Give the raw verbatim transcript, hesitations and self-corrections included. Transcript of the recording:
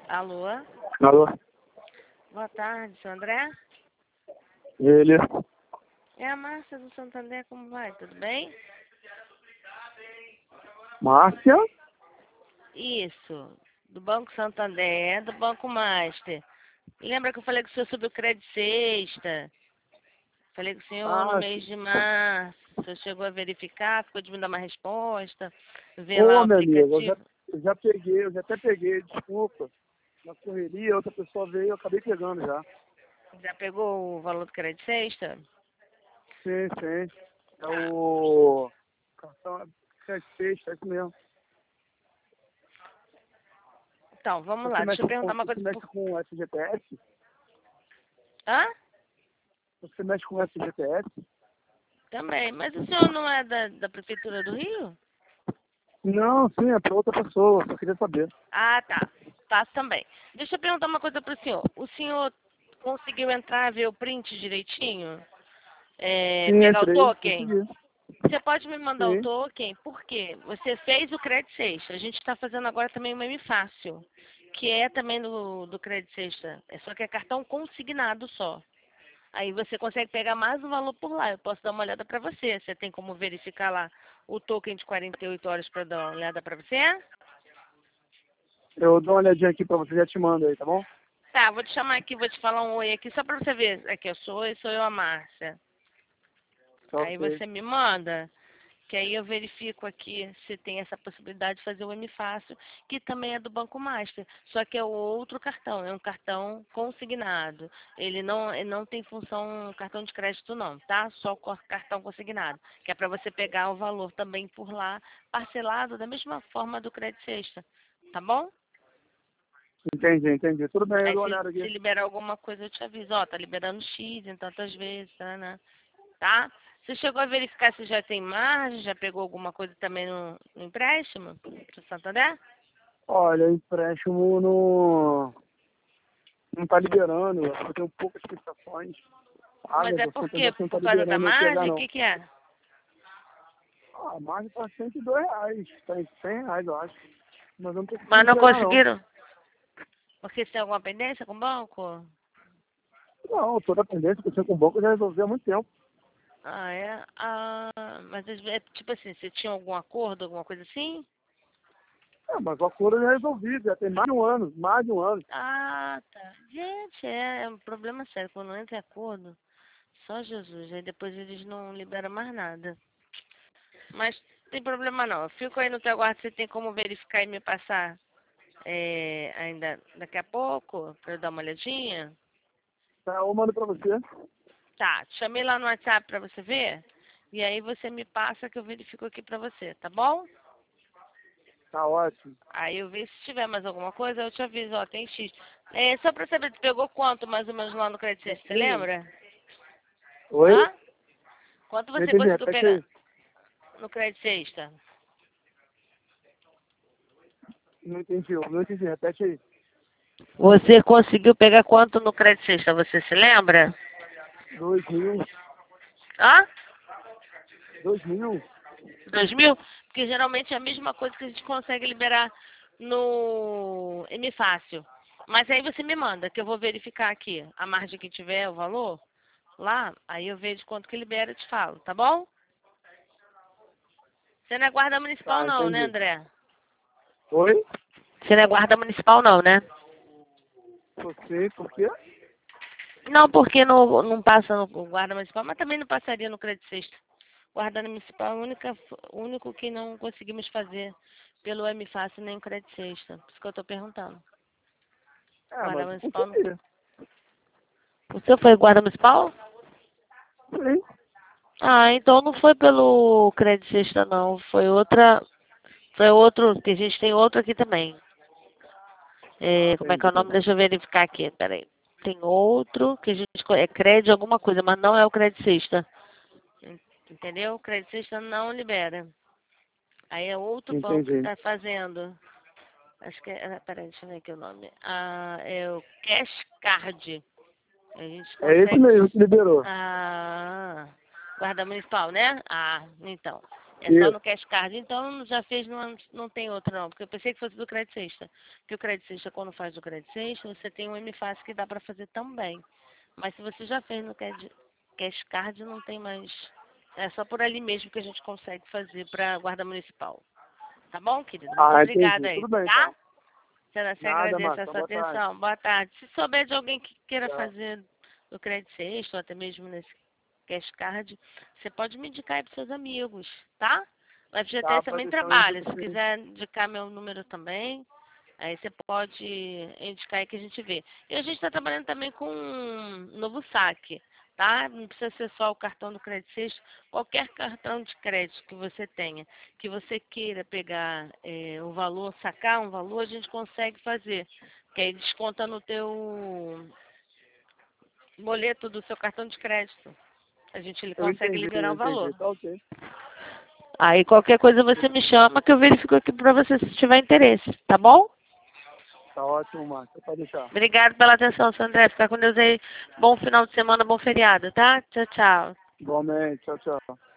Alô? Alô? Boa tarde, seu André? Ele? É a Márcia do Santander, como vai? Tudo bem? Márcia? Isso, do Banco Santander, do Banco Master. Lembra que eu falei com o senhor sobre o Crédito Sexta? Falei com o senhor no Ah, mês de março. O senhor chegou a verificar, ficou de me dar uma resposta, ver lá ô, o meu amigo, eu já, aplicativo. eu já peguei, eu já até peguei, desculpa. Na correria, outra pessoa veio, eu acabei pegando já. Já pegou o valor do Crédito Sexta? Sim, sim. É Tá. o cartão sete seis, é isso mesmo. Então, vamos lá, Você deixa mexe eu com, perguntar uma você coisa. mexe com F G T S? Hã? Você mexe com F G T S? Também. Mas o senhor não é da, da Prefeitura do Rio? Não, sim, é para outra pessoa, só queria saber. Ah, tá. Faço também. Deixa eu perguntar uma coisa para o senhor. O senhor conseguiu entrar, ver o print direitinho? É, Sim, pegar o entrei, token? consegui. Você pode me mandar o Sim. token? Por quê? Você fez o Crédito Sexta. A gente está fazendo agora também uma M Fácil, que é também do, do Crédito Sexta. É só que é cartão consignado só. Aí você consegue pegar mais um valor por lá. Eu posso dar uma olhada para você. Você tem como verificar lá o token de quarenta e oito horas para dar uma olhada para você? Eu dou uma olhadinha aqui pra você, já te mando aí, tá bom? Tá, vou te chamar aqui, vou te falar um oi aqui, só pra você ver. Aqui eu sou e sou eu a Márcia. Tá Aí ok. você me manda, que aí eu verifico aqui se tem essa possibilidade de fazer o M Fácil, que também é do Banco Master. Só que é o outro cartão, é um cartão consignado. Ele não, ele não tem função cartão de crédito não, tá? Só co- cartão consignado. Que é pra você pegar o valor também por lá, parcelado da mesma forma do Crédito Sexta. Tá bom? Entendi, entendi. Tudo bem, eu Aí dou uma se, olhada aqui. se liberar alguma coisa eu te aviso, ó, tá liberando X em tantas vezes, tá, né? Tá? Você chegou a verificar se já tem margem, já pegou alguma coisa também no, no empréstimo do Santander? Olha, empréstimo no... não tá liberando, eu acho que eu tenho poucas prestações. Ah, Mas meu é Deus, o por Santander quê? não tá Por causa da liberando eu pegar, margem? O não. que que é? Ah, a margem tá cento e dois reais, tá em cem reais, eu acho. Mas eu não tô Mas conseguindo não pegar, não. conseguiram? Porque você tem alguma pendência com o banco? Não, toda a pendência que eu tinha com o banco eu já resolvi há muito tempo. Ah, é? Ah, mas é tipo assim, você tinha algum acordo, alguma coisa assim? É, mas o acordo eu já resolvi, já tem mais de um ano, mais de um ano. Ah, tá. Gente, é, é um problema sério. Quando não entra em acordo, só Jesus. Aí depois eles não liberam mais nada. Mas tem problema não. Eu fico aí no teu aguardo. Você tem como verificar e me passar é, ainda daqui a pouco? Pra eu dar uma olhadinha? Tá, eu mando pra você. Tá, te chamei lá no WhatsApp pra você ver. E aí você me passa que eu verifico aqui pra você, tá bom? Tá ótimo. Aí eu vejo se tiver mais alguma coisa, eu te aviso, ó, tem X. É, só pra saber, tu pegou quanto mais ou menos lá no Crédito Sexta, você lembra? Oi? Hã? Quanto Não você entendi, conseguiu repete pegar aí. no Crédito Sexta? Não entendi, eu não entendi, repete aí. Você conseguiu pegar quanto no Crédito Sexta, você se lembra? Dois mil, Hã? dois mil? Dois mil? Porque geralmente é a mesma coisa que a gente consegue liberar no M Fácil. Mas aí você me manda, que eu vou verificar aqui a margem que tiver, o valor, lá, aí eu vejo quanto que libera e te falo, tá bom? Você não é guarda municipal Tá, não, né, entendi. André? Oi? Você não é guarda municipal não, né? Você, por quê? Não, porque não, não passa no guarda municipal, mas também não passaria no Crédito Sexta. Guarda municipal é o única- o único que não conseguimos fazer pelo M Fácil nem o Crédito Sexta. Por isso que eu tô perguntando. É, Guarda mas eu municipal não. consegui. O seu foi guarda municipal? Sim. Ah, então não foi pelo Crédito Sexta não. Foi outra. Foi outro, que a gente tem outro aqui também. É, como é que é o Entendi. nome? Deixa eu verificar aqui, peraí. Tem outro que a gente. co- É crédito alguma coisa, mas não é o Crédito Sexta. En- Entendeu? O Crédito Sexta não libera. Aí é outro banco que Entendi. está fazendo. Acho que é. ah, Peraí, deixa eu ver aqui o nome. Ah, é o Cash Card. A gente É esse consegue. mesmo que liberou. Ah, guarda municipal, né? Ah, então. É só Isso. no Cash Card. Então já fez, não, não tem outro não. Porque eu pensei que fosse do Crédito Sexta. Porque o Crédito Sexta, quando faz do Crédito Sexta, você tem um M Fácil que dá para fazer também. Mas se você já fez no Cash Cash Card, não tem mais. É só por ali mesmo que a gente consegue fazer para a Guarda Municipal. Tá bom, querido? Muito Ah, obrigada entendi. aí, Tudo bem, tá? então. Senhora, você Nada, agradece a Márcia. sua Boa tarde. atenção. Boa tarde. Se souber de alguém que queira Tchau. fazer o Crédito Sexta, ou até mesmo nesse Cash Card, você pode me indicar aí para seus amigos, tá? O F G T S Tá, pode também deixar eu trabalha. indico Se sim. quiser indicar meu número também, aí você pode indicar aí que a gente vê. E a gente está trabalhando também com um novo saque, tá? Não precisa ser só o cartão do Crédito Sexta. Qualquer cartão de crédito que você tenha, que você queira pegar é, o valor, sacar um valor, a gente consegue fazer. Que aí desconta no teu boleto do seu cartão de crédito. A gente ele Eu consegue entendi, eu liberar o valor. entendi. Tá ok. Aí qualquer coisa você me chama que eu verifico aqui pra você se tiver interesse, tá bom? Tá ótimo, Márcia. Pode deixar. Obrigado pela atenção, seu André. Fica com Deus aí. Bom final de semana, bom feriado, tá? Tchau, tchau. Igualmente. Tchau, tchau.